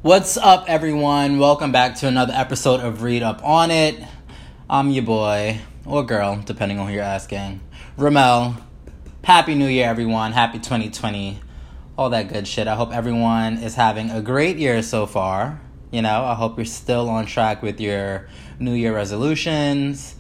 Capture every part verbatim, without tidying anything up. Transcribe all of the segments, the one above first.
What's up, everyone? Welcome back to another episode of Read Up On It. I'm your boy, or girl, depending on who you're asking, Ramel. Happy New Year, everyone. Happy twenty twenty. All that good shit. I hope everyone is having a great year so far. You know, I hope you're still on track with your New Year resolutions.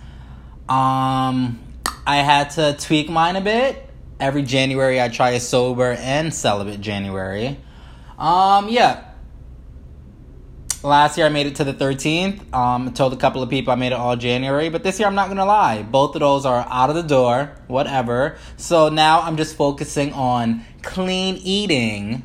Um, I had to tweak mine a bit. Every January, I try a sober and celibate January. Um, yeah. Last year I made it to the thirteenth. Um, I told a couple of people I made it all January. But this year I'm not going to lie. Both of those are out of the door. Whatever. So now I'm just focusing on clean eating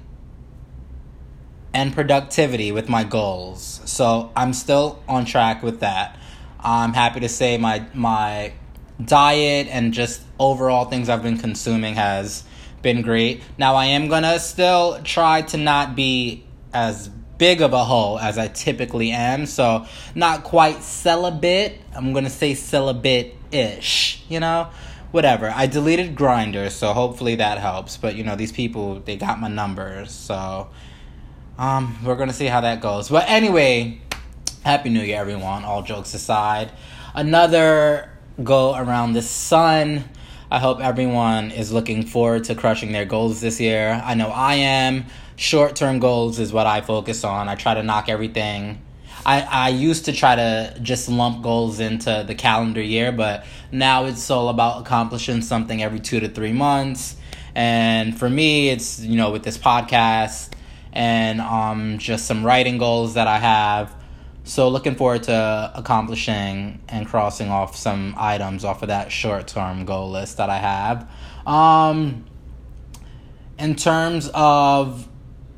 and productivity with my goals. So I'm still on track with that. I'm happy to say my my diet and just overall things I've been consuming has been great. Now I am going to still try to not be as big of a hoe as I typically am, so not quite celibate. I'm gonna say celibate-ish, you know? Whatever. I deleted Grindr, so hopefully that helps. But, you know, these people, they got my numbers, so um, we're gonna see how that goes. But anyway, Happy New Year, everyone, all jokes aside. Another go around the sun. I hope everyone is looking forward to crushing their goals this year. I know I am. Short-term goals is what I focus on. I try to knock everything. I, I used to try to just lump goals into the calendar year, but now it's all about accomplishing something every two to three months. And for me, it's, you know, with this podcast and um just some writing goals that I have. So looking forward to accomplishing and crossing off some items off of that short-term goal list that I have. Um, in terms of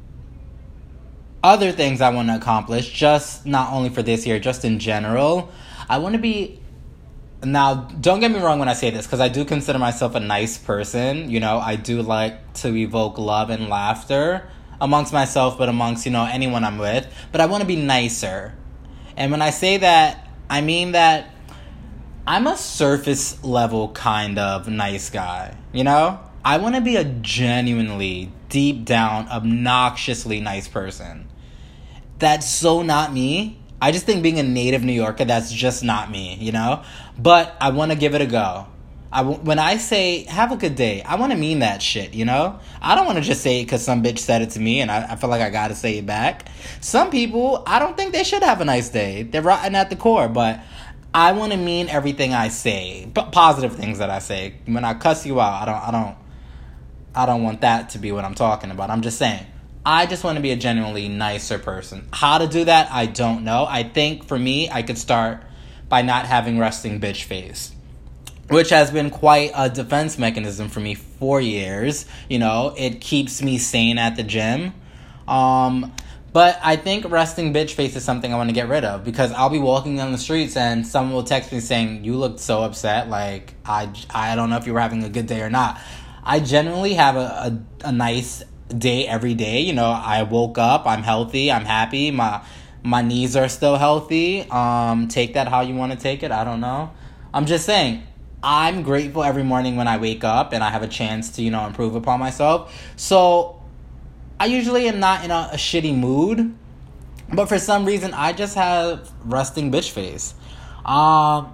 other things I want to accomplish, just not only for this year, just in general, I want to be... Now, don't get me wrong when I say this, because I do consider myself a nice person. You know, I do like to evoke love and laughter amongst myself, but amongst, you know, anyone I'm with. But I want to be nicer. And when I say that, I mean that I'm a surface level kind of nice guy, you know? I want to be a genuinely, deep down, obnoxiously nice person. That's so not me. I just think being a native New Yorker, that's just not me, you know? But I want to give it a go. I w- when I say, have a good day, I want to mean that shit, you know? I don't want to just say it because some bitch said it to me and I, I feel like I got to say it back. Some people, I don't think they should have a nice day. They're rotten at the core, but I want to mean everything I say. P- positive things that I say. When I cuss you out, I don't, I don't, I don't want that to be what I'm talking about. I'm just saying, I just want to be a genuinely nicer person. How to do that, I don't know. I think for me, I could start by not having resting bitch face, which has been quite a defense mechanism for me for years. You know, it keeps me sane at the gym. Um, but I think resting bitch face is something I want to get rid of, because I'll be walking down the streets and someone will text me saying, you looked so upset. Like, I, I don't know if you were having a good day or not. I generally have a, a, a nice day every day. You know, I woke up, I'm healthy, I'm happy, my my knees are still healthy. Um, take that how you want to take it, I don't know. I'm just saying, I'm grateful every morning when I wake up and I have a chance to, you know, improve upon myself. So, I usually am not in a, a shitty mood, but for some reason, I just have resting bitch face. Um,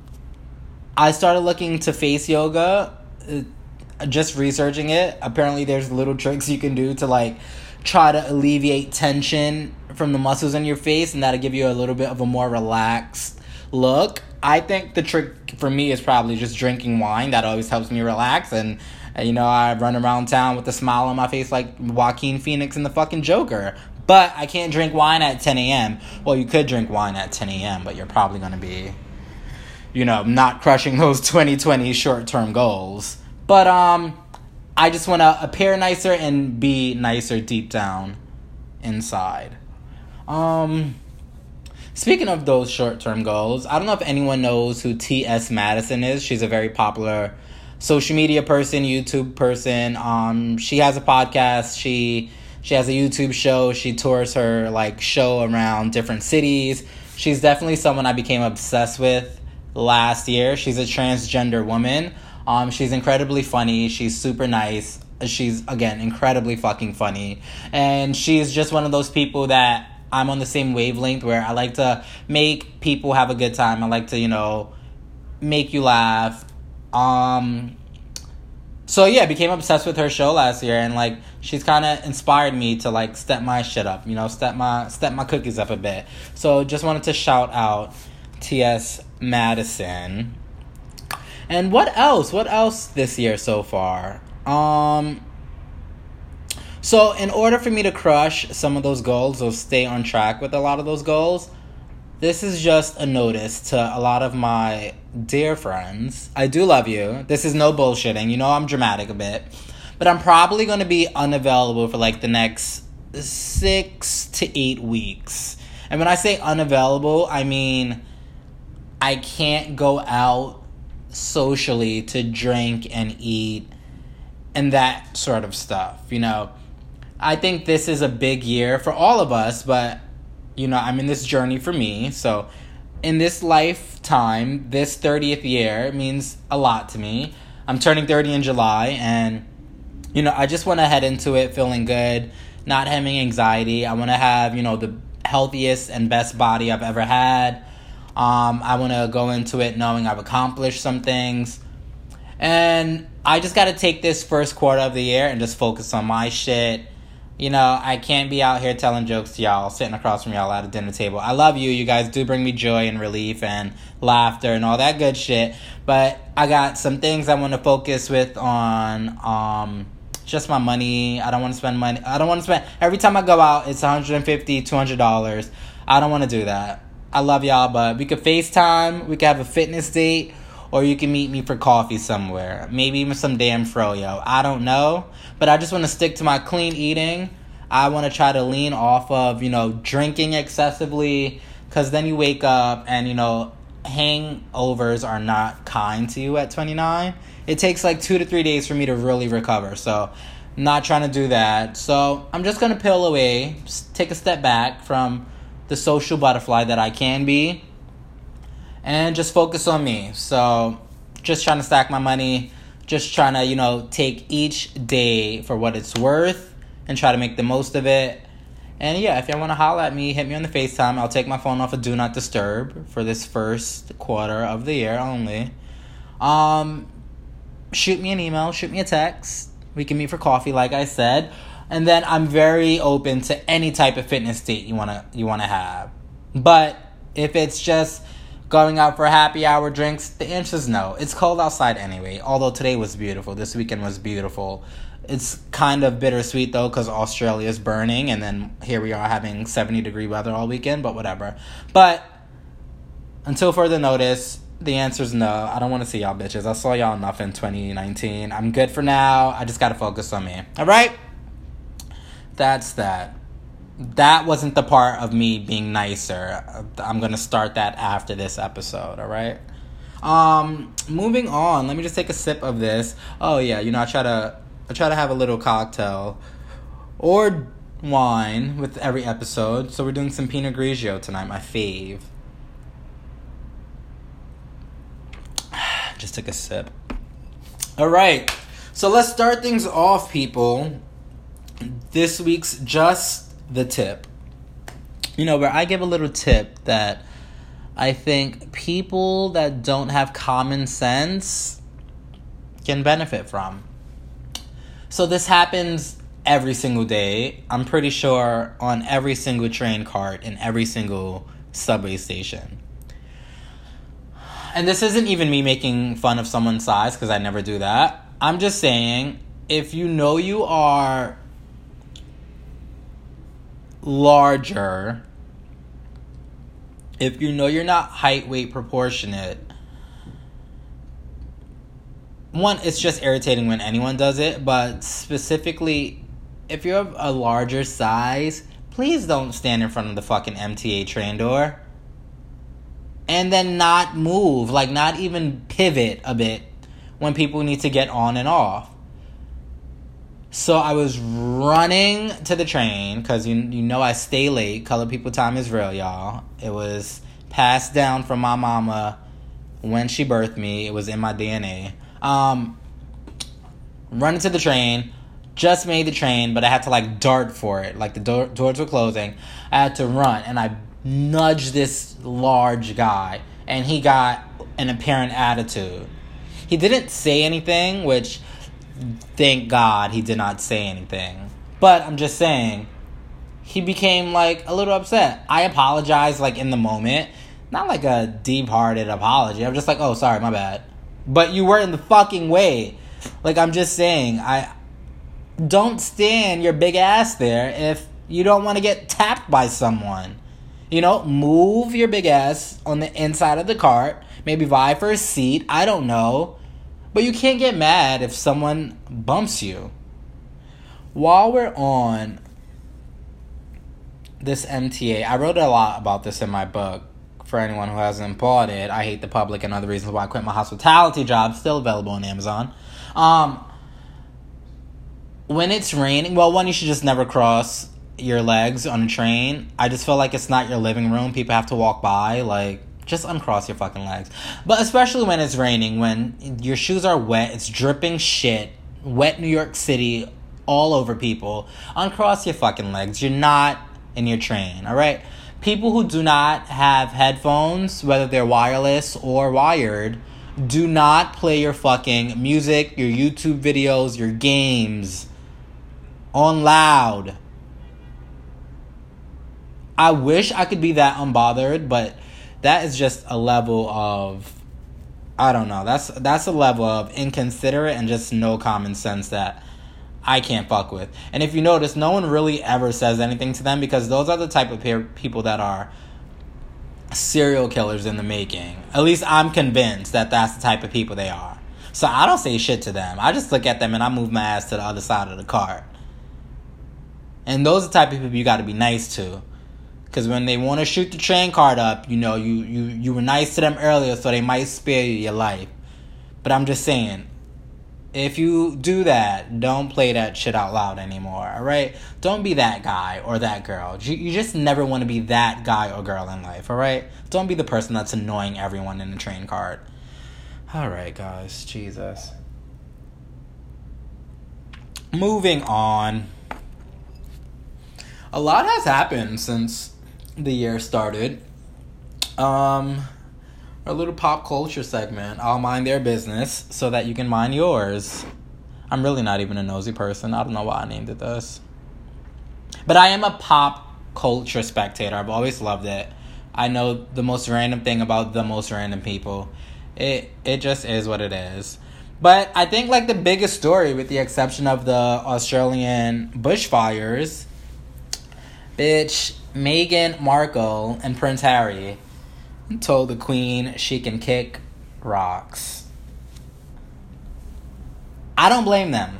I started looking to face yoga, uh, just researching it. Apparently there's little tricks you can do to like try to alleviate tension from the muscles in your face, and that'll give you a little bit of a more relaxed look. I think the trick for me is probably just drinking wine. That always helps me relax, and, and you know, I run around town with a smile on my face like Joaquin Phoenix in the fucking Joker. But I can't drink wine at ten a.m. Well, you could drink wine at ten a.m., but you're probably going to be, you know, not crushing those twenty twenty short-term goals. But um, I just want to appear nicer and be nicer deep down inside. Um, speaking of those short-term goals, I don't know if anyone knows who T S Madison is. She's a very popular social media person, YouTube person. Um, she has a podcast. She she has a YouTube show. She tours her like show around different cities. She's definitely someone I became obsessed with last year. She's a transgender woman. Um, she's incredibly funny. She's super nice. She's, again, incredibly fucking funny. And she's just one of those people that I'm on the same wavelength where I like to make people have a good time. I like to, you know, make you laugh. Um, so, yeah, I became obsessed with her show last year. And, like, she's kind of inspired me to, like, step my shit up. You know, step my, step my cookies up a bit. So, just wanted to shout out T S Madison. And what else? What else this year so far? Um... So, in order for me to crush some of those goals or stay on track with a lot of those goals, this is just a notice to a lot of my dear friends. I do love you. This is no bullshitting. You know I'm dramatic a bit. But I'm probably going to be unavailable for like the next six to eight weeks. And when I say unavailable, I mean I can't go out socially to drink and eat and that sort of stuff, you know. I think this is a big year for all of us, but, you know, I'm in this journey for me. So, in this lifetime, this thirtieth year means a lot to me. I'm turning thirty in July, and, you know, I just want to head into it feeling good, not having anxiety. I want to have, you know, the healthiest and best body I've ever had. Um, I want to go into it knowing I've accomplished some things. And I just got to take this first quarter of the year and just focus on my shit. You know, I can't be out here telling jokes to y'all, sitting across from y'all at a dinner table. I love you. You guys do bring me joy and relief and laughter and all that good shit. But I got some things I want to focus with on um, just my money. I don't want to spend money. I don't want to spend... Every time I go out, it's one hundred fifty dollars, two hundred dollars. I don't want to do that. I love y'all, but we could FaceTime. We could have a fitness date. Or you can meet me for coffee somewhere. Maybe even some damn froyo. I don't know. But I just want to stick to my clean eating. I want to try to lean off of, you know, drinking excessively. Because then you wake up and, you know, hangovers are not kind to you at twenty-nine. It takes like two to three days for me to really recover. So, not trying to do that. So, I'm just going to peel away. Take a step back from the social butterfly that I can be. And just focus on me. So, just trying to stack my money. Just trying to, you know, take each day for what it's worth. And try to make the most of it. And yeah, if y'all want to holler at me, hit me on the FaceTime. I'll take my phone off of Do Not Disturb for this first quarter of the year only. Um, shoot me an email. Shoot me a text. We can meet for coffee, like I said. And then I'm very open to any type of fitness date you wanna you wanna have. But if it's just going out for happy hour drinks, the answer is no. It's cold outside anyway, although today was beautiful. This weekend was beautiful. It's kind of bittersweet, though, because Australia is burning, and then here we are having seventy-degree weather all weekend, but whatever. But until further notice, the answer is no. I don't want to see y'all bitches. I saw y'all enough in twenty nineteen. I'm good for now. I just got to focus on me. All right? That's that. That wasn't the part of me being nicer. I'm going to start that after this episode, all right? Um, moving on. Let me just take a sip of this. Oh, yeah, you know, I try to I try to have a little cocktail or wine with every episode. So we're doing some Pinot Grigio tonight, my fave. Just took a sip. All right. So let's start things off, people. This week's Just the Tip. You know, where I give a little tip that I think people that don't have common sense can benefit from. So this happens every single day. I'm pretty sure on every single train cart in every single subway station. And this isn't even me making fun of someone's size, because I never do that. I'm just saying, if you know you are larger, if you know you're not height weight proportionate, one, it's just irritating when anyone does it, but specifically if you're of a larger size, please don't stand in front of the fucking M T A train door and then not move, like not even pivot a bit when people need to get on and off. So I was running to the train, because you, you know I stay late. Colored people time is real, y'all. It was passed down from my mama when she birthed me. It was in my D N A. Um, running to the train, just made the train, but I had to like dart for it. Like the do- doors were closing. I had to run, and I nudged this large guy, and he got an apparent attitude. He didn't say anything, which, thank God, he did not say anything. But I'm just saying, he became like a little upset. I apologized like in the moment. Not like a deep-hearted apology. I'm just like, oh, sorry, my bad. But you were in the fucking way. Like, I'm just saying, I don't stand your big ass there if you don't want to get tapped by someone. You know, move your big ass on the inside of the cart. Maybe vie for a seat. I don't know. But you can't get mad if someone bumps you. While we're on this M T A, I wrote a lot about this in my book. For anyone who hasn't bought it, I Hate the Public and Other Reasons Why I Quit My Hospitality Job, still available on Amazon. Um, when it's raining, well, one, you should just never cross your legs on a train. I just feel like it's not your living room. People have to walk by. Like, just uncross your fucking legs. But especially when it's raining, when your shoes are wet, it's dripping shit, wet New York City all over people. Uncross your fucking legs. You're not in your train, all right? People who do not have headphones, whether they're wireless or wired, do not play your fucking music, your YouTube videos, your games on loud. I wish I could be that unbothered, but that is just a level of, I don't know, that's that's a level of inconsiderate and just no common sense that I can't fuck with. And if you notice, no one really ever says anything to them because those are the type of pe- people that are serial killers in the making. At least I'm convinced that that's the type of people they are. So I don't say shit to them. I just look at them and I move my ass to the other side of the cart. And those are the type of people you got to be nice to. Because when they want to shoot the train cart up, you know, you, you, you were nice to them earlier, so they might spare you your life. But I'm just saying, if you do that, don't play that shit out loud anymore, alright? Don't be that guy or that girl. You, you just never want to be that guy or girl in life, alright? Don't be the person that's annoying everyone in the train cart. Alright, guys. Jesus. Moving on. A lot has happened since the year started. Um... A little pop culture segment. I'll mind their business so that you can mind yours. I'm really not even a nosy person. I don't know why I named it this. But I am a pop culture spectator. I've always loved it. I know the most random thing about the most random people. It it just is what it is. But I think like the biggest story, with the exception of the Australian bushfires, bitch, Meghan Markle and Prince Harry told the Queen she can kick rocks. I don't blame them.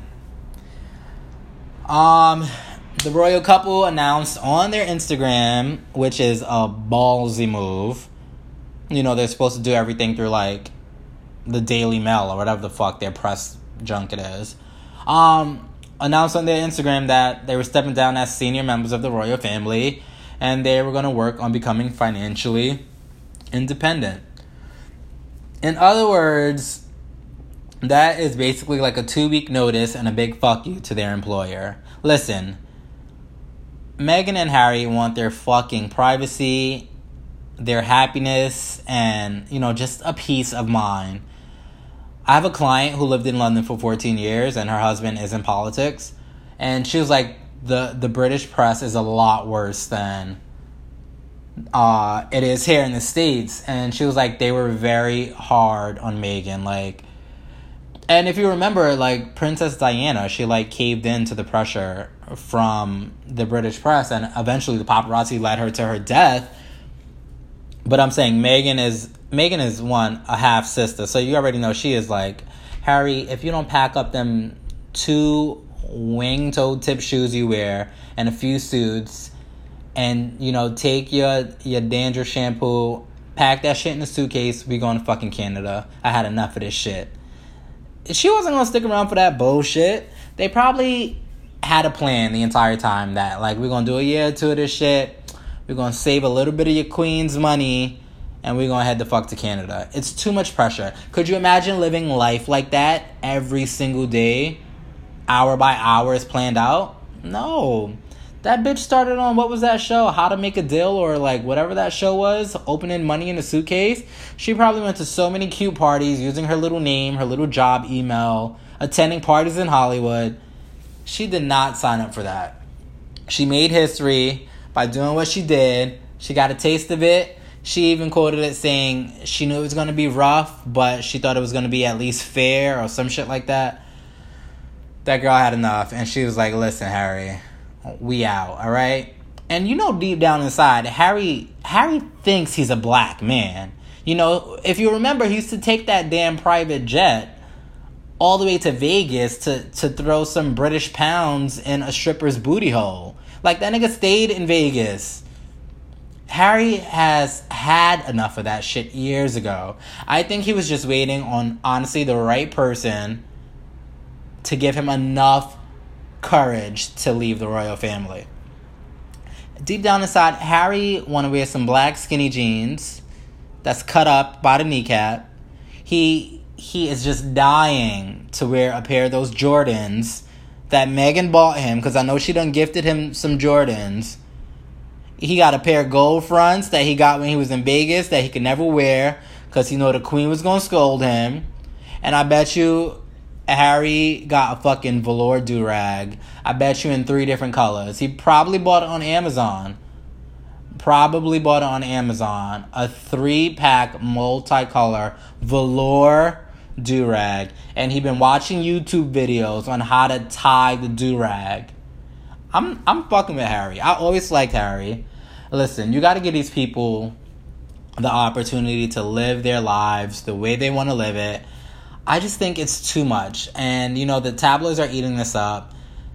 Um, the royal couple announced on their Instagram, which is a ballsy move. You know, they're supposed to do everything through, like, the Daily Mail or whatever the fuck their press junket is. Um, announced on their Instagram that they were stepping down as senior members of the royal family, and they were going to work on becoming financially independent. In other words, that is basically like a two-week notice and a big fuck you to their employer. Listen, Meghan and Harry want their fucking privacy, their happiness, and, you know, just a peace of mind. I have a client who lived in London for fourteen years, and her husband is in politics, and she was like, the, the British press is a lot worse than Uh, it is here in the States. And she was like, they were very hard on Meghan, like, and if you remember, like, Princess Diana, she like caved in to the pressure from the British press, and eventually the paparazzi led her to her death. But I'm saying Meghan is Meghan is one, a half sister, so you already know she is like, Harry, if you don't pack up them two wing-toed tip shoes you wear and a few suits, and, you know, take your, your dandruff shampoo, pack that shit in a suitcase, we going to fucking Canada. I had enough of this shit. She wasn't going to stick around for that bullshit. They probably had a plan the entire time that, like, we're going to do a year or two of this shit. We're going to save a little bit of your queen's money, and we're going to head the fuck to Canada. It's too much pressure. Could you imagine living life like that every single day? hour by hour is planned out. No. That bitch started on, what was that show? How to Make a Deal, or like whatever that show was, opening money in a suitcase. She probably went to so many cute parties using her little name, her little job email, attending parties in Hollywood. She did not sign up for that. She made history by doing what she did. She got a taste of it. She even quoted it saying she knew it was going to be rough, but she thought it was going to be at least fair or some shit like that. That girl had enough, and she was like, listen, Harry, we out, all right? And you know deep down inside, Harry Harry thinks he's a black man. You know, if you remember, he used to take that damn private jet all the way to Vegas to, to throw some British pounds in a stripper's booty hole. Like, that nigga stayed in Vegas. Harry has had enough of that shit years ago. I think he was just waiting on, honestly, the right person to give him enough courage to leave the royal family. Deep down inside, Harry want to wear some black skinny jeans that's cut up by the kneecap. He he is just dying to wear a pair of those Jordans that Meghan bought him, because I know she done gifted him some Jordans. He got a pair of gold fronts that he got when he was in Vegas that he could never wear because he know the queen was going to scold him. And I bet you Harry got a fucking velour do-rag. I bet you in three different colors. He probably bought it on Amazon. Probably bought it on Amazon. A three-pack multicolor velour do-rag. And he been watching YouTube videos on how to tie the do-rag. I'm I'm fucking with Harry. I always liked Harry. Listen, you got to give these people the opportunity to live their lives the way they want to live it. I just think it's too much. And, you know, the tabloids are eating this up.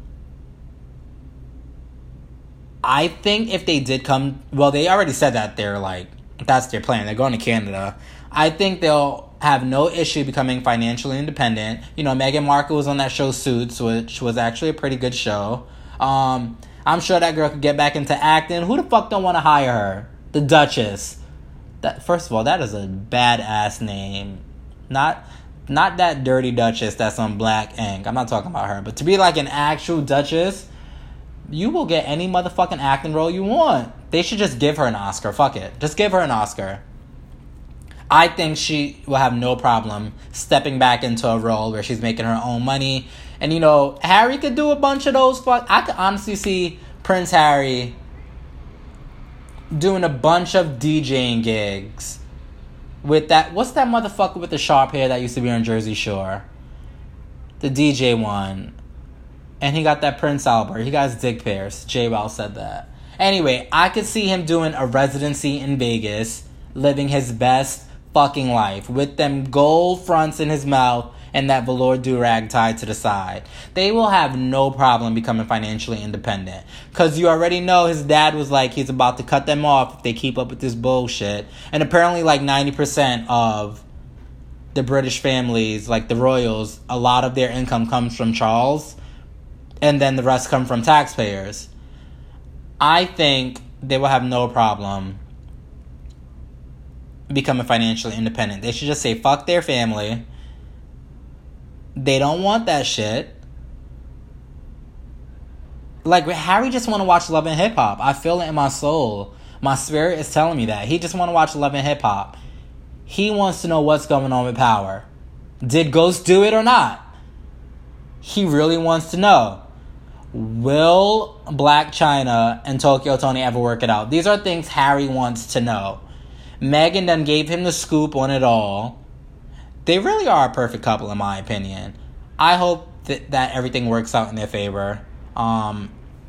I think if they did come... Well, they already said that they're like... That's their plan. They're going to Canada. I think they'll have no issue becoming financially independent. You know, Meghan Markle was on that show Suits, which was actually a pretty good show. Um, I'm sure that girl could get back into acting. Who the fuck don't want to hire her? The Duchess. That, first of all, that is a badass name. Not... Not that dirty Duchess that's on Black Ink. I'm not talking about her. But to be like an actual Duchess, you will get any motherfucking acting role you want. They should just give her an Oscar. Fuck it. Just give her an Oscar. I think she will have no problem stepping back into a role where she's making her own money. And, you know, Harry could do a bunch of those. Fuck. I could honestly see Prince Harry doing a bunch of DJing gigs. With that, what's that motherfucker with the sharp hair that used to be on Jersey Shore? The D J one. And he got that Prince Albert. He got his dick pierced. J-Well said that. Anyway, I could see him doing a residency in Vegas, living his best fucking life, with them gold fronts in his mouth and that velour do-rag tied to the side. They will have no problem becoming financially independent. Because you already know his dad was like, he's about to cut them off if they keep up with this bullshit. And apparently like ninety percent of the British families, like the royals, a lot of their income comes from Charles. And then the rest come from taxpayers. I think they will have no problem becoming financially independent. They should just say, fuck their family. They don't want that shit. Like, Harry just want to watch Love and Hip Hop. I feel it in my soul. My spirit is telling me that. He just want to watch Love and Hip Hop. He wants to know what's going on with Power. Did Ghost do it or not? He really wants to know. Will Black China and Tokyo Tony ever work it out? These are things Harry wants to know. Meghan done gave him the scoop on it all. They really are a perfect couple, in my opinion. I hope that, that everything works out in their favor. Um,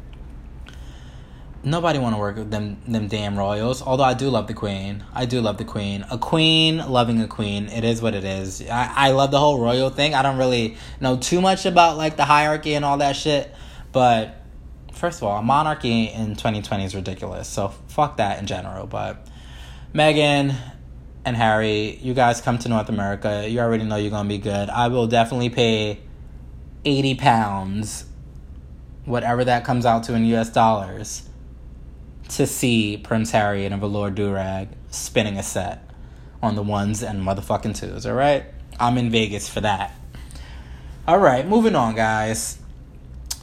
nobody want to work with them, them damn royals. Although I do love the queen. I do love the queen. A queen loving a queen. It is what it is. I, I love the whole royal thing. I don't really know too much about like the hierarchy and all that shit. But first of all, monarchy in twenty twenty is ridiculous. So fuck that in general. But Meghan and Harry, you guys come to North America. You already know you're going to be good. I will definitely pay eighty pounds, whatever that comes out to in U S dollars, to see Prince Harry in a velour do-rag spinning a set on the ones and motherfucking twos, all right? I'm in Vegas for that. All right, moving on, guys.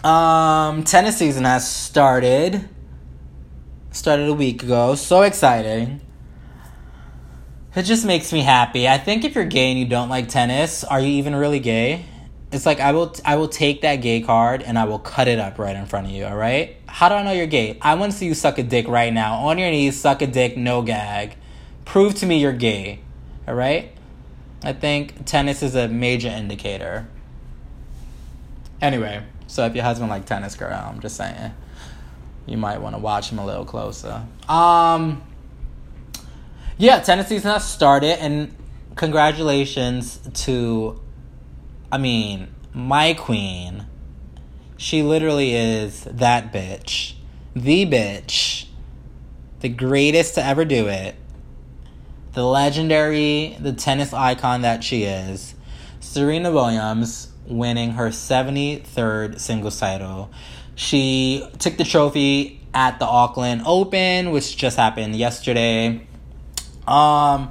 Um, tennis season has started. Started a week ago. So exciting. It just makes me happy. I think if you're gay and you don't like tennis, are you even really gay? It's like I will I will take that gay card and I will cut it up right in front of you, all right? How do I know you're gay? I want to see you suck a dick right now. On your knees, suck a dick, no gag. Prove to me you're gay, all right? I think tennis is a major indicator. Anyway, so if your husband like tennis, girl, I'm just saying, you might want to watch him a little closer. Um, yeah, tennis season has started, and congratulations to, I mean, my queen. She literally is that bitch. The bitch. The greatest to ever do it. The legendary, the tennis icon that she is. Serena Williams winning her seventy-third singles title. She took the trophy at the Auckland Open, which just happened yesterday. Um,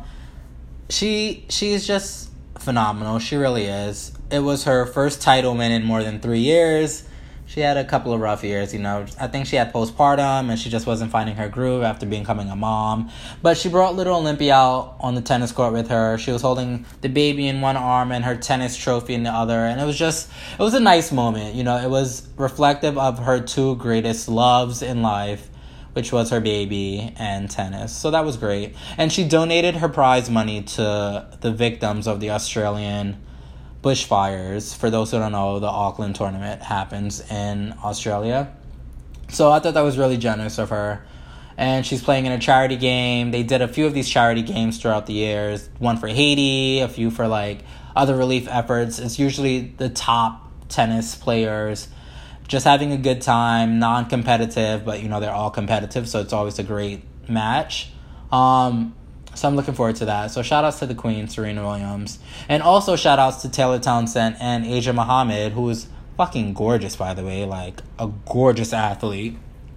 she she's just phenomenal. She really is. It was her first title win in more than three years. She had a couple of rough years, you know. I think she had postpartum and she just wasn't finding her groove after becoming a mom. But she brought little Olympia out on the tennis court with her. She was holding the baby in one arm and her tennis trophy in the other. And it was just, it was a nice moment. You know, it was reflective of her two greatest loves in life, which was her baby and tennis. So that was great. And she donated her prize money to the victims of the Australian bushfires. For those who don't know, the Auckland tournament happens in Australia. So I thought that was really generous of her. And she's playing in a charity game. They did a few of these charity games throughout the years. One for Haiti, a few for like other relief efforts. It's usually the top tennis players just having a good time, non-competitive, but you know, they're all competitive, so it's always a great match. Um, so I'm looking forward to that. So shout outs to the queen, Serena Williams. And also shout outs to Taylor Townsend and Asia Muhammad, who is fucking gorgeous, by the way, like a gorgeous athlete.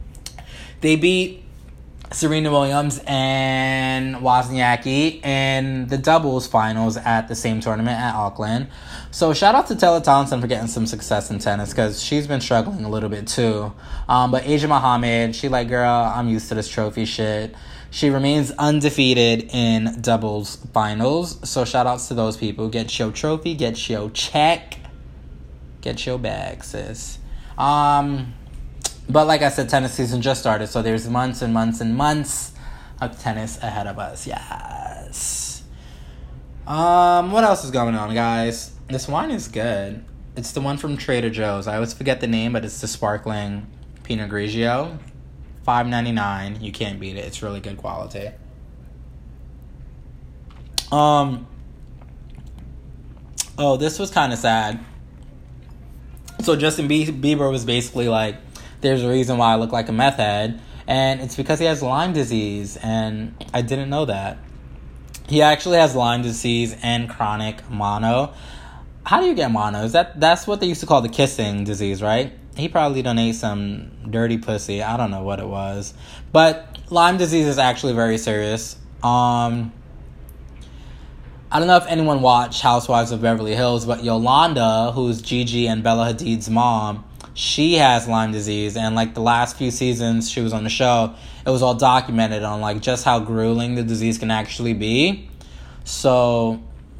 They beat Serena Williams and Wozniacki in the doubles finals at the same tournament at Auckland. So shout out to Taylor Townsend for getting some success in tennis, because she's been struggling a little bit too. Um, but Asia Muhammad, she like, girl, I'm used to this trophy shit. She remains undefeated in doubles finals. So shout outs to those people. Get your trophy, get your check, get your bag, sis. Um... But like I said, tennis season just started, so there's months and months and months of tennis ahead of us. Yes. Um, what else is going on, guys? This wine is good. It's the one from Trader Joe's. I always forget the name, but it's the sparkling Pinot Grigio. five ninety-nine. You can't beat it. It's really good quality. Um. Oh, this was kind of sad. So Justin Bieber was basically like, there's a reason why I look like a meth head, and it's because he has Lyme disease, and I didn't know that. He actually has Lyme disease and chronic mono. How do you get mono? Is that that's what they used to call the kissing disease, right? He probably done ate some dirty pussy. I don't know what it was. But Lyme disease is actually very serious. Um, I don't know if anyone watched Housewives of Beverly Hills, but Yolanda, who's Gigi and Bella Hadid's mom, she has Lyme disease, and like the last few seasons she was on the show, it was all documented on like just how grueling the disease can actually be. So,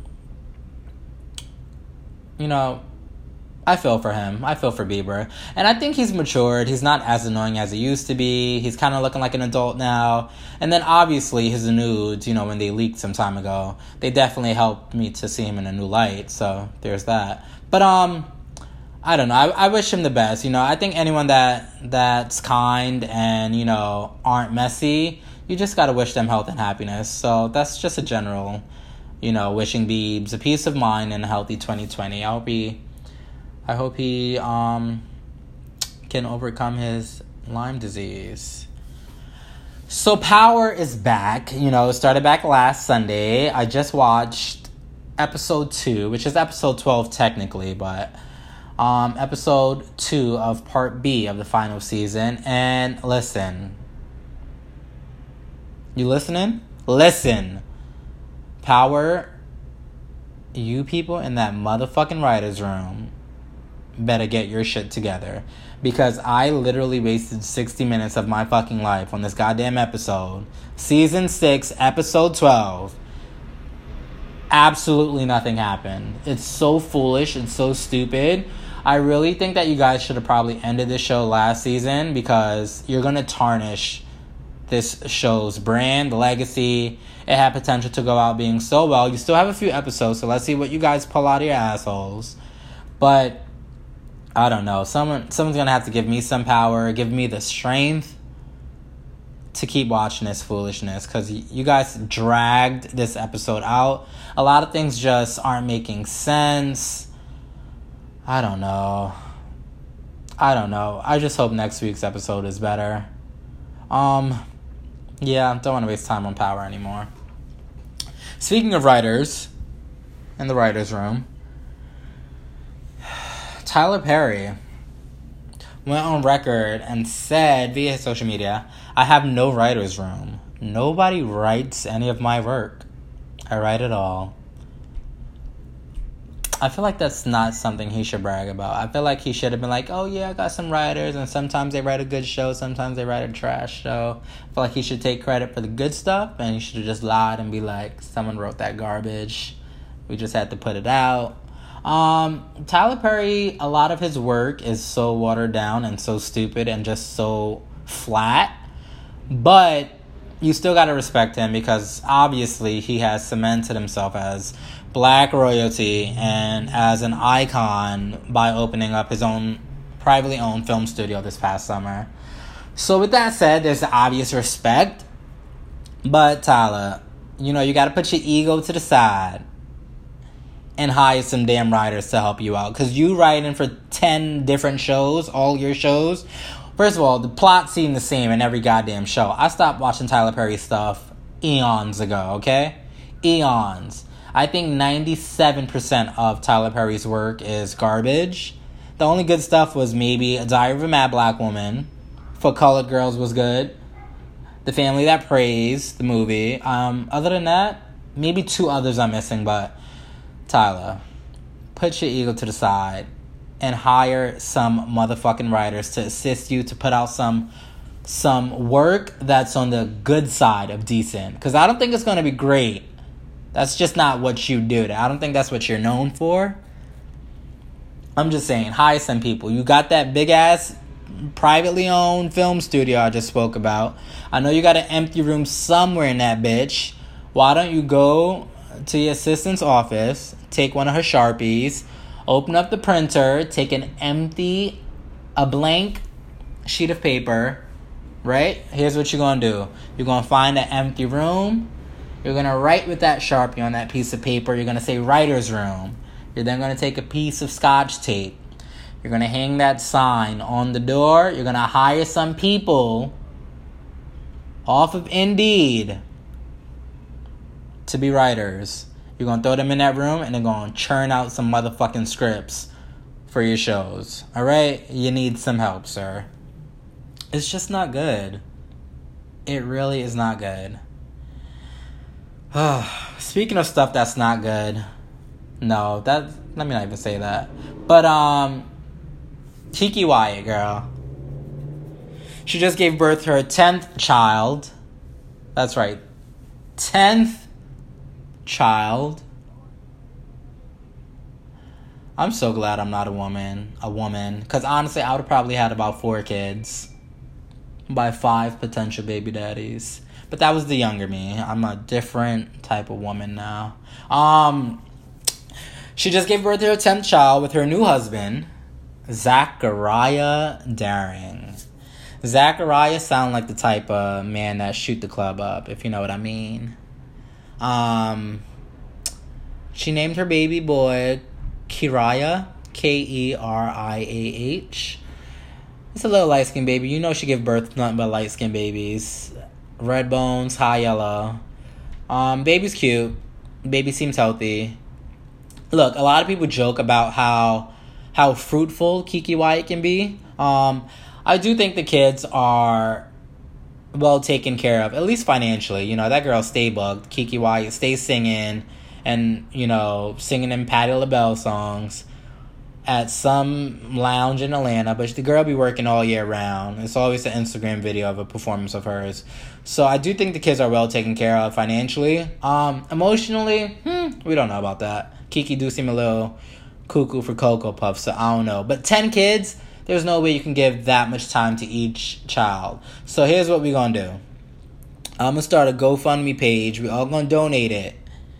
you know, I feel for him. I feel for Bieber. And I think he's matured. He's not as annoying as he used to be. He's kind of looking like an adult now. And then obviously his nudes, you know, when they leaked some time ago, they definitely helped me to see him in a new light. So there's that. But, um... I don't know. I, I wish him the best. You know, I think anyone that that's kind and, you know, aren't messy, you just got to wish them health and happiness. So that's just a general, you know, wishing Biebs a peace of mind and a healthy twenty twenty. I hope he, I hope he um can overcome his Lyme disease. So Power is back. You know, it started back last Sunday. I just watched episode two, which is episode twelve technically, but... Um, episode two of part B of the final season. And listen. You listening? Listen. Power, you people in that motherfucking writer's room, better get your shit together. Because I literally wasted sixty minutes of my fucking life on this goddamn episode. Season six, episode twelve. Absolutely nothing happened. It's so foolish. It's so stupid. I really think that you guys should have probably ended this show last season, because you're going to tarnish this show's brand, legacy. It had potential to go out being so well. You still have a few episodes, so let's see what you guys pull out of your assholes. But I don't know. Someone, someone's going to have to give me some power, give me the strength to keep watching this foolishness, because you guys dragged this episode out. A lot of things just aren't making sense. I don't know. I don't know. I just hope next week's episode is better. Um, yeah, don't want to waste time on Power anymore. Speaking of writers, in the writer's room, Tyler Perry went on record and said via his social media, "I have no writer's room. Nobody writes any of my work. I write it all." I feel like that's not something he should brag about. I feel like he should have been like, oh yeah, I got some writers, and sometimes they write a good show, sometimes they write a trash show. I feel like he should take credit for the good stuff, and he should have just lied and be like, someone wrote that garbage. We just had to put it out. Um, Tyler Perry, a lot of his work is so watered down and so stupid and just so flat. But you still got to respect him, because obviously he has cemented himself as black royalty and as an icon by opening up his own privately owned film studio this past summer. So with that said, there's the obvious respect. But Tyler, you know, you got to put your ego to the side and hire some damn writers to help you out. Because you writing for ten different shows, all your shows. First of all, the plot seemed the same in every goddamn show. I stopped watching Tyler Perry stuff eons ago, okay? Eons. I think ninety-seven percent of Tyler Perry's work is garbage. The only good stuff was maybe A Diary of a Mad Black Woman. For Colored Girls was good. The Family That Prays, the movie. Um, other than that, maybe two others I'm missing, but Tyler, put your ego to the side and hire some motherfucking writers to assist you to put out some some work that's on the good side of decent. Because I don't think it's going to be great. That's just not what you do. I don't think that's what you're known for. I'm just saying, hire some people. You got that big-ass, privately owned film studio I just spoke about. I know you got an empty room somewhere in that bitch. Why don't you go to your assistant's office, take one of her Sharpies, open up the printer, take an empty, a blank sheet of paper, right? Here's what you're going to do. You're going to find an empty room. You're going to write with that Sharpie on that piece of paper. You're going to say writer's room. You're then going to take a piece of Scotch tape. You're going to hang that sign on the door. You're going to hire some people off of Indeed to be writers. You're going to throw them in that room, and they're going to churn out some motherfucking scripts for your shows. All right? You need some help, sir. It's just not good. It really is not good. Speaking of stuff that's not good, no, that let me not even say that. But um, Keke Wyatt, girl, she just gave birth to her tenth child. That's right, tenth child. I'm so glad I'm not a woman, a woman, because honestly, I would have probably had about four kids by five potential baby daddies. But that was the younger me. I'm a different type of woman now. Um, she just gave birth to her tenth child with her new husband, Zachariah Daring. Zachariah sound like the type of man that shoot the club up, if you know what I mean. Um, she named her baby boy Keriah, K E R I A H. It's a little light-skinned baby. You know she give birth to nothing but light-skinned babies. Red bones, high yellow. Um, baby's cute. Baby seems healthy. Look, a lot of people joke about how how fruitful Keke Wyatt can be. Um, I do think the kids are well taken care of, at least financially. You know, that girl stay bugged. Keke Wyatt stays singing and, you know, singing them Patti LaBelle songs. at some lounge in Atlanta, but the girl be working all year round. It's always an Instagram video of a performance of hers. So I do think the kids are well taken care of financially. Um, emotionally, hmm, we don't know about that. Kiki do seem a little cuckoo for Cocoa Puffs, so I don't know. But ten kids, there's no way you can give that much time to each child. So here's what we're going to do. I'm going to start a GoFundMe page. We're all going to donate it.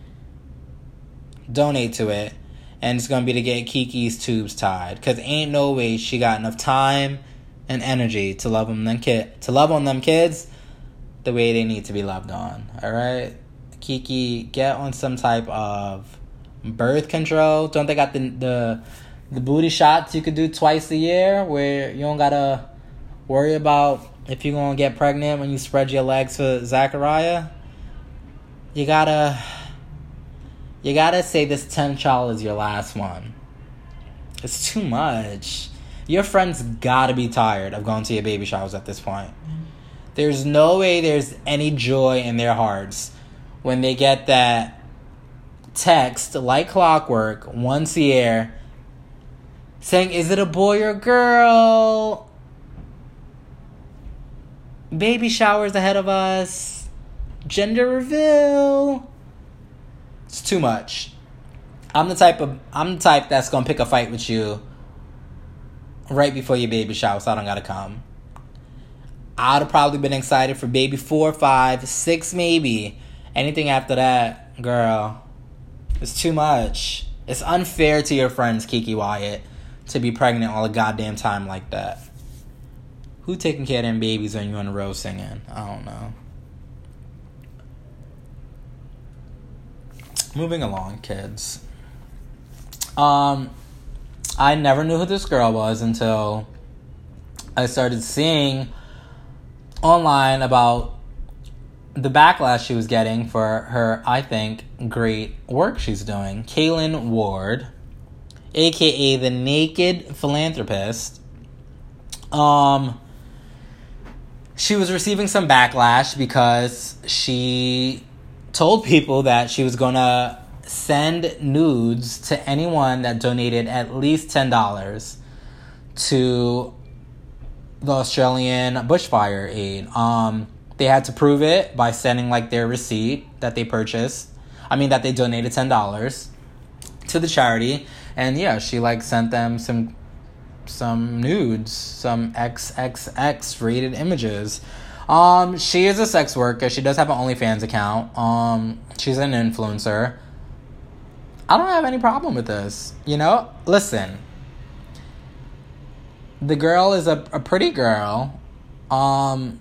Donate to it. And it's going to be to get Kiki's tubes tied. Because ain't no way she got enough time and energy to love on them, kid, to love on them kids the way they need to be loved on. Alright? Kiki, get on some type of birth control. Don't they got the, the, the booty shots you could do twice a year where you don't got to worry about if you're going to get pregnant when you spread your legs for Zachariah? You got to... You gotta say this tenth child is your last one. It's too much. Your friends gotta be tired of going to your baby showers at this point. There's no way there's any joy in their hearts when they get that text, like clockwork, once a year, saying, is it a boy or girl? Baby showers ahead of us. Gender reveal. It's too much. I'm the type of I'm the type that's gonna pick a fight with you right before your baby shower, so I don't gotta come. I'd have probably been excited for baby four, five, six, maybe. Anything after that, girl, it's too much. It's unfair to your friends, Kiki Wyatt, to be pregnant all the goddamn time like that. Who taking care of them babies when you're on the road singing? I don't know. Moving along, kids. Um, I never knew who this girl was until I started seeing online about the backlash she was getting for her, I think, great work she's doing. Kaylin Ward, a k a the Naked Philanthropist. Um, she was receiving some backlash because she told people that she was going to send nudes to anyone that donated at least ten dollars to the Australian bushfire aid. Um, they had to prove it by sending like their receipt that they purchased. I mean, that they donated ten dollars to the charity. And yeah, she like sent them some some nudes, some triple X rated images. Um, she is a sex worker. She does have an OnlyFans account. Um, she's an influencer. I don't have any problem with this. You know, listen. The girl is a, a pretty girl. Um,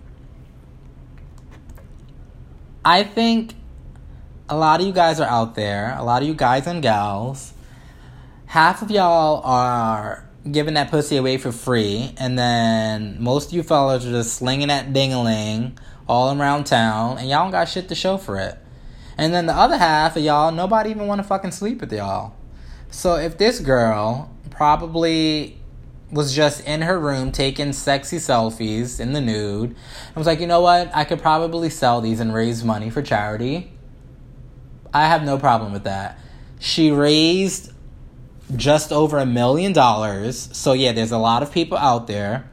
I think a lot of you guys are out there. A lot of you guys and gals. Half of y'all are giving that pussy away for free, and then most of you fellas are just slinging that ding-a-ling all around town, and y'all don't got shit to show for it. And then the other half of y'all, nobody even want to fucking sleep with y'all. So if this girl probably was just in her room taking sexy selfies in the nude, I was like, you know what? I could probably sell these and raise money for charity. I have no problem with that. She raised just over a million dollars. So yeah, there's a lot of people out there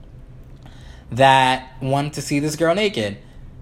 that want to see this girl naked.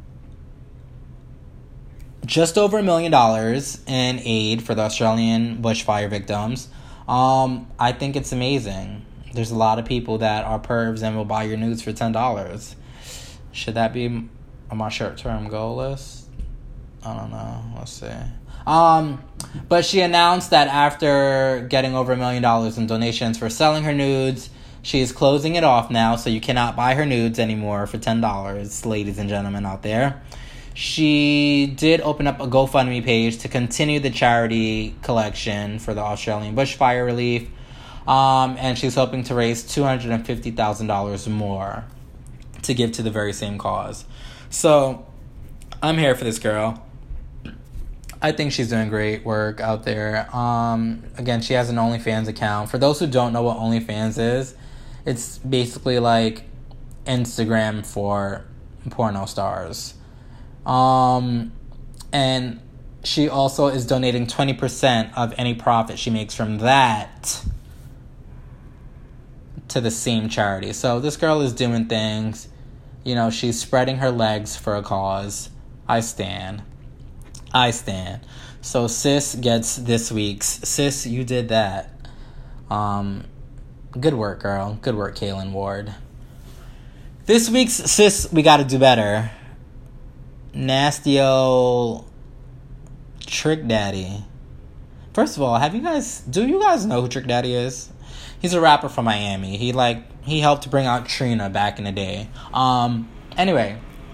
Just over a million dollars in aid for the Australian bushfire victims. Um, I think it's amazing. There's a lot of people that are pervs and will buy your nudes for ten dollars. Should that be on my short-term goal list? I don't know. Let's see. Um, but she announced that after getting over a million dollars in donations for selling her nudes, she is closing it off now, so you cannot buy her nudes anymore for ten dollars, ladies and gentlemen out there. She did open up a GoFundMe page to continue the charity collection for the Australian bushfire relief, um, and she's hoping to raise two hundred fifty thousand dollars more to give to the very same cause. So, I'm here for this girl. I think she's doing great work out there. Um, again, she has an OnlyFans account. For those who don't know what OnlyFans is, it's basically like Instagram for porno stars. Um, and she also is donating twenty percent of any profit she makes from that to the same charity. So this girl is doing things. You know, she's spreading her legs for a cause. I stand. I stand. So sis gets this week's. Sis, you did that. Um, good work, girl. Good work, Kaylin Ward. This week's sis, we gotta do better. Nasty old Trick Daddy. First of all, have you guys, do you guys know who Trick Daddy is? He's a rapper from Miami. He like, he helped to bring out Trina back in the day. Um, anyway.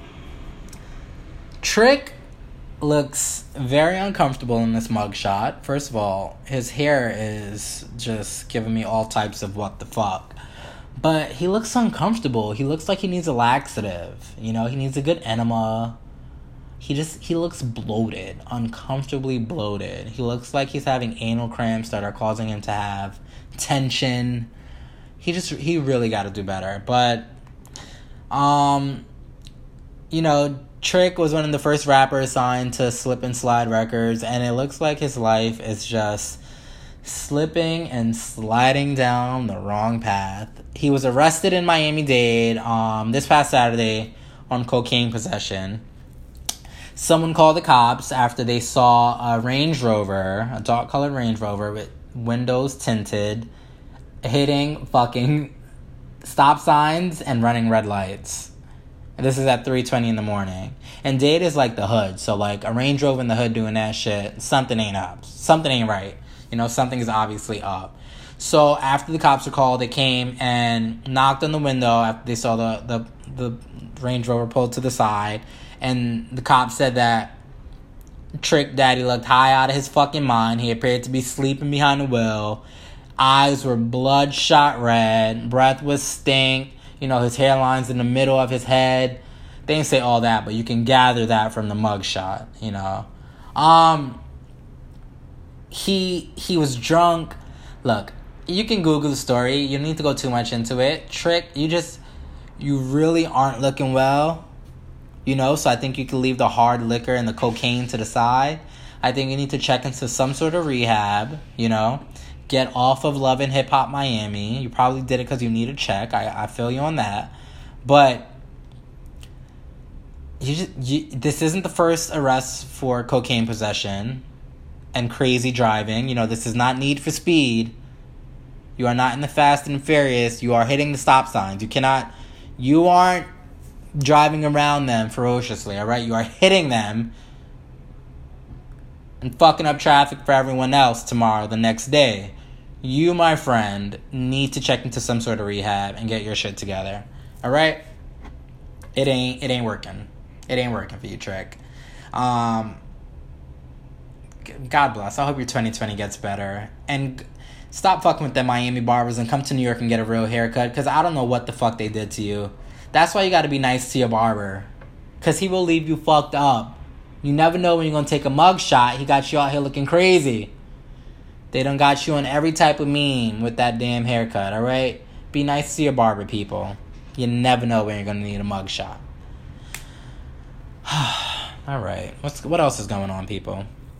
Trick looks very uncomfortable in this mugshot. First of all, his hair is just giving me all types of what the fuck. But he looks uncomfortable. He looks like he needs a laxative. You know, he needs a good enema. He just, he looks bloated, uncomfortably bloated. He looks like he's having anal cramps that are causing him to have tension. He just, he really got to do better. But, um, you know, Trick was one of the first rappers signed to Slip and Slide Records, and it looks like his life is just slipping and sliding down the wrong path. He was arrested in Miami-Dade um, this past Saturday on cocaine possession. Someone called the cops after they saw a Range Rover, a dark-colored Range Rover with windows tinted, hitting fucking stop signs and running red lights. This is at three twenty in the morning. And Dade is like the hood. So, like, a Range Rover in the hood doing that shit, something ain't up. Something ain't right. You know, something is obviously up. So, after the cops were called, they came and knocked on the window after they saw the, the, the Range Rover pulled to the side. And the cops said that Trick Daddy looked high out of his fucking mind. He appeared to be sleeping behind the wheel. Eyes were bloodshot red. Breath was stink. You know, his hairline's in the middle of his head. They didn't say all that, but you can gather that from the mugshot, you know. Um, he he was drunk. Look, you can Google the story. You don't need to go too much into it. Trick, you just, you really aren't looking well, you know. So I think you can leave the hard liquor and the cocaine to the side. I think you need to check into some sort of rehab, you know. Get off of Love and Hip Hop Miami. You probably did it because you need a check. I, I feel you on that. But you just, you, this isn't the first arrest for cocaine possession and crazy driving. You know, this is not Need for Speed. You are not in the Fast and Furious. You are hitting the stop signs. You cannot, you aren't driving around them ferociously, all right? You are hitting them and fucking up traffic for everyone else tomorrow, the next day. You, my friend, need to check into some sort of rehab and get your shit together. All right? It ain't it ain't working. It ain't working for you, Trick. Um, God bless. I hope your twenty twenty gets better. And stop fucking with them Miami barbers and come to New York and get a real haircut, because I don't know what the fuck they did to you. That's why you got to be nice to your barber, because he will leave you fucked up. You never know when you're going to take a mug shot. He got you out here looking crazy. They done got you on every type of meme with that damn haircut, all right? Be nice to your barber, people. You never know when you're going to need a mug shot. All right. What's, what else is going on, people?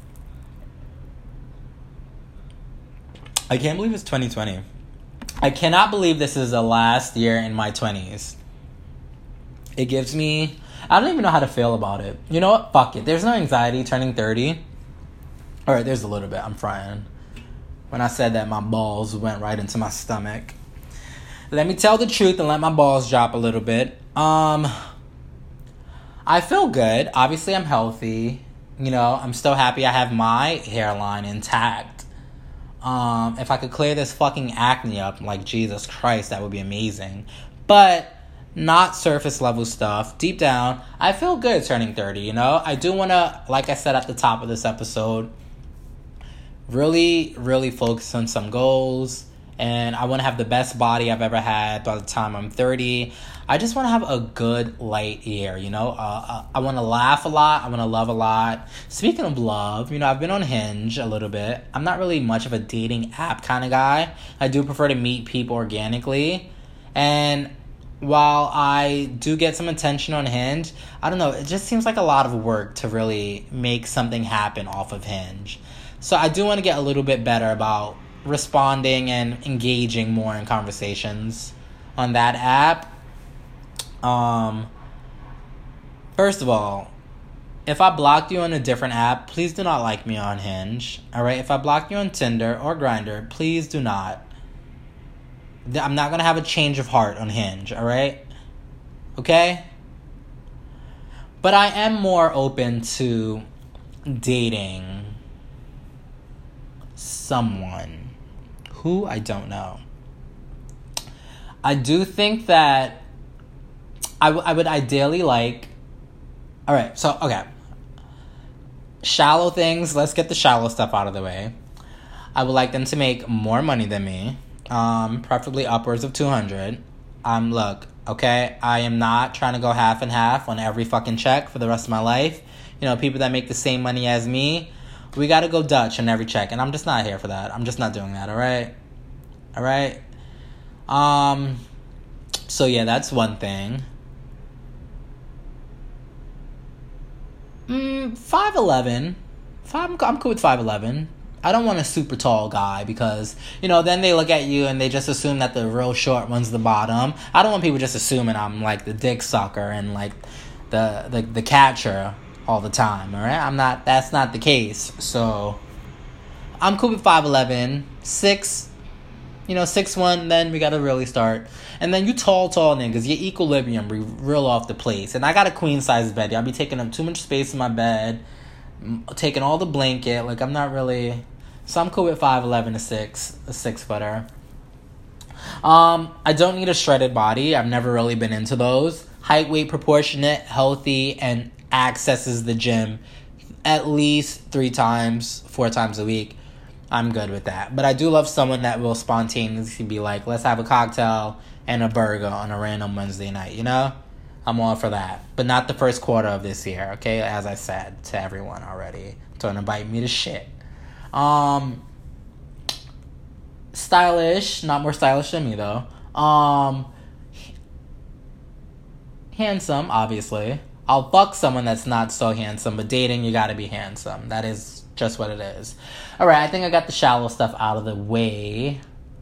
I can't believe it's twenty twenty. I cannot believe this is the last year in my twenties. It gives me... I don't even know how to feel about it. You know what? Fuck it. There's no anxiety turning thirty. Alright, there's a little bit. I'm frying. When I said that, my balls went right into my stomach. Let me tell the truth and let my balls drop a little bit. Um, I feel good. Obviously, I'm healthy. You know, I'm still happy I have my hairline intact. Um, if I could clear this fucking acne up, like, Jesus Christ, that would be amazing. But... not surface level stuff. Deep down, I feel good turning thirty, you know? I do want to, like I said at the top of this episode, really, really focus on some goals. And I want to have the best body I've ever had by the time I'm thirty. I just want to have a good, light year, you know? Uh, I want to laugh a lot. I want to love a lot. Speaking of love, you know, I've been on Hinge a little bit. I'm not really much of a dating app kind of guy. I do prefer to meet people organically. And... while I do get some attention on Hinge, I don't know, it just seems like a lot of work to really make something happen off of Hinge. So I do want to get a little bit better about responding and engaging more in conversations on that app. Um, first of all, if I blocked you on a different app, please do not like me on Hinge. Alright? If I blocked you on Tinder or Grindr, please do not. I'm not going to have a change of heart on Hinge. Alright? Okay? But I am more open to dating someone who I don't know. I do think that I, w- I would ideally like... Alright, so, okay. Shallow things, let's get the shallow stuff out of the way. I would like them to make more money than me, um, preferably upwards of two hundred. Um, look, okay, I am not trying to go half and half on every fucking check for the rest of my life. You know, people that make the same money as me, we gotta go Dutch on every check, and I'm just not here for that. I'm just not doing that, alright? Alright? Um, so yeah, that's one thing. Mm, five eleven. Five, I'm cool with five eleven. I don't want a super tall guy because, you know, then they look at you and they just assume that the real short one's the bottom. I don't want people just assuming I'm like the dick sucker and like the the, the catcher all the time, alright? I'm not, that's not the case. So, I'm cool with five eleven. six, you know, six one, then we gotta really start. And then you tall, tall niggas, your equilibrium be real off the place. And I got a queen size bed. Y'all be taking up too much space in my bed, taking all the blanket. Like, I'm not really... So I'm cool with five eleven to six, a six footer. Um, I don't need a shredded body. I've never really been into those. Height, weight, proportionate, healthy, and accesses the gym at least three times, four times a week. I'm good with that. But I do love someone that will spontaneously be like, let's have a cocktail and a burger on a random Wednesday night, you know? I'm all for that. But not the first quarter of this year, okay? As I said to everyone already. Don't invite me to shit. Um, stylish. Not more stylish than me, though. Um, handsome, obviously. I'll fuck someone that's not so handsome, but dating, you gotta be handsome. That is just what it is. Alright, I think I got the shallow stuff out of the way.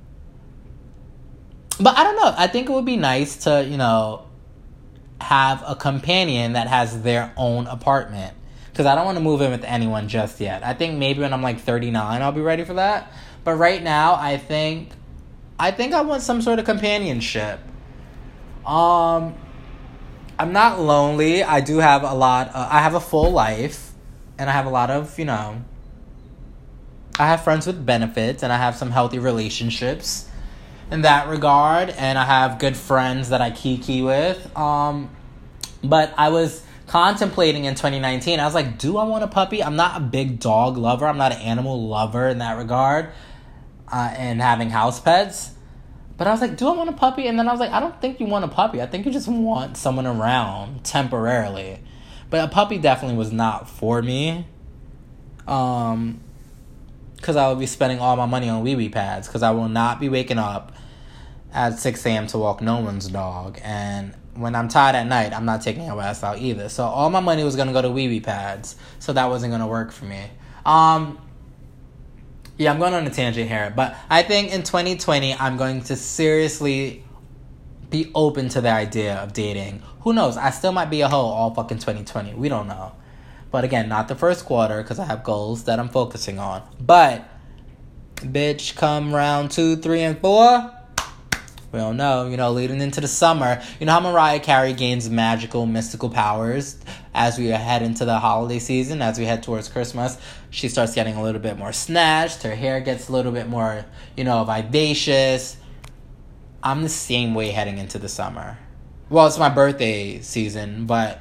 But I don't know. I think it would be nice to, you know, have a companion that has their own apartment. Because I don't want to move in with anyone just yet. I think maybe when I'm like thirty-nine, I'll be ready for that. But right now, I think... I think I want some sort of companionship. Um... I'm not lonely. I do have a lot... Uh, I have a full life. And I have a lot of, you know... I have friends with benefits. And I have some healthy relationships in that regard. And I have good friends that I kiki with. Um, but I was contemplating in twenty nineteen. I was like, do I want a puppy? I'm not a big dog lover. I'm not an animal lover in that regard. Uh, and having house pets. But I was like, do I want a puppy? And then I was like, I don't think you want a puppy. I think you just want someone around temporarily. But a puppy definitely was not for me. Um, because I would be spending all my money on wee-wee pads. Because I will not be waking up at six a.m. to walk no one's dog. And when I'm tired at night, I'm not taking your ass out either. So all my money was going to go to wee-wee pads. So that wasn't going to work for me. Um... Yeah, I'm going on a tangent here, but I think in twenty twenty, I'm going to seriously be open to the idea of dating. Who knows? I still might be a hoe all fucking twenty twenty. We don't know. But again, not the first quarter, because I have goals that I'm focusing on. But, bitch, come round two, three, and four, we don't know. You know, leading into the summer, you know how Mariah Carey gains magical, mystical powers as we head into the holiday season, as we head towards Christmas. She starts getting a little bit more snatched. Her hair gets a little bit more, you know, vivacious. I'm the same way heading into the summer. Well, it's my birthday season, but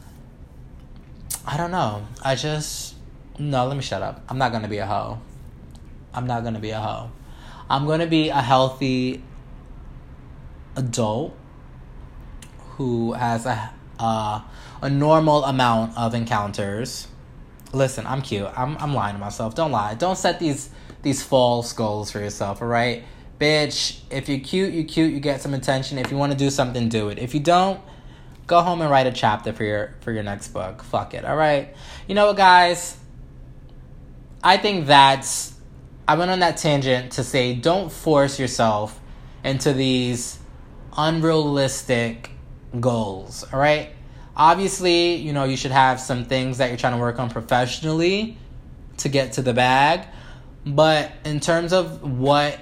I don't know. I just... No, let me shut up. I'm not going to be a hoe. I'm not going to be a hoe. I'm going to be a healthy adult who has a uh, a normal amount of encounters. Listen, I'm cute. I'm I'm lying to myself. Don't lie. Don't set these these false goals for yourself, all right? Bitch, if you're cute, you're cute, you get some attention. If you want to do something, do it. If you don't, go home and write a chapter for your for your next book. Fuck it, all right? You know what, guys? I think that's I went on that tangent to say don't force yourself into these unrealistic goals, all right? Obviously, you know, you should have some things that you're trying to work on professionally to get to the bag. But in terms of what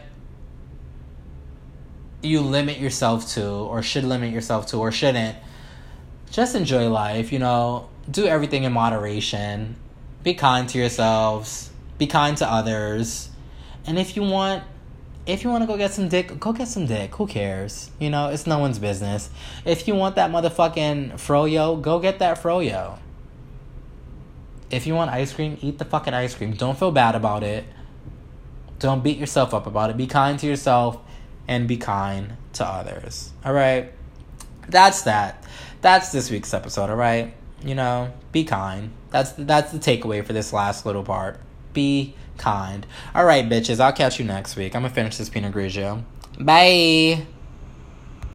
you limit yourself to, or should limit yourself to, or shouldn't, just enjoy life, you know. Do everything in moderation. Be kind to yourselves. Be kind to others. And if you want, if you want to go get some dick, go get some dick. Who cares? You know, it's no one's business. If you want that motherfucking froyo, go get that froyo. If you want ice cream, eat the fucking ice cream. Don't feel bad about it. Don't beat yourself up about it. Be kind to yourself and be kind to others. All right? That's that. That's this week's episode, all right? You know, be kind. That's that's the takeaway for this last little part. Be kind. All right, bitches. I'll catch you next week. I'm going to finish this Pinot Grigio. Bye.